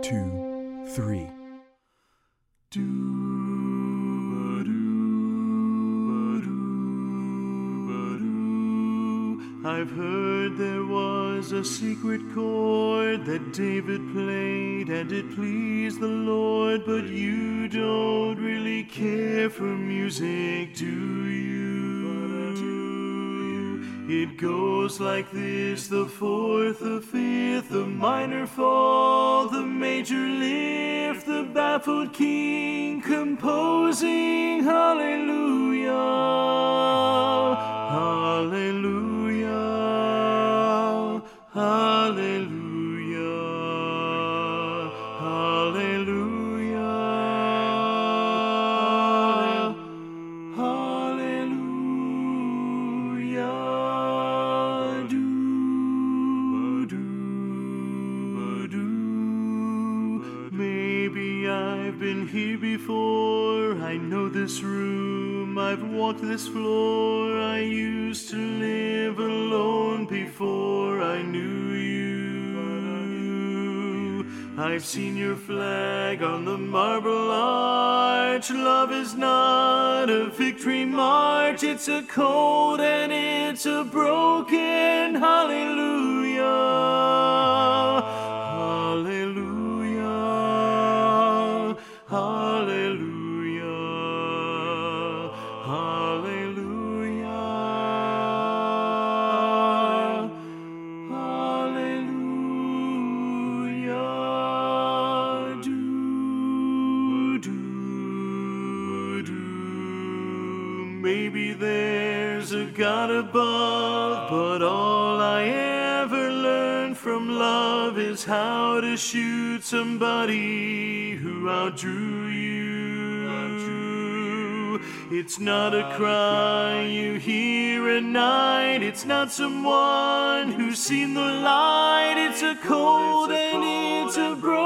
2, 3. I've heard there was a secret chord that David played and it pleased the Lord, but you don't really care for music, do you? It goes like this: the fourth, the fifth, the minor fall, the major lift, the baffled king composing hallelujah, hallelujah, hallelujah, hallelujah, hallelujah. Maybe I've been here before. I know this room, I've walked this floor. I used to live alone before I knew you. I've seen your flag on the marble arch. Love is not a victory march, it's a cold and it's a broken hallelujah, hallelujah, hallelujah, hallelujah, hallelujah. Maybe there's a God above, but all I ever learned from love is how to shoot somebody who outdrew you. It's not a cry you hear at night, it's not someone who's seen the light, it's a cold and it's a broken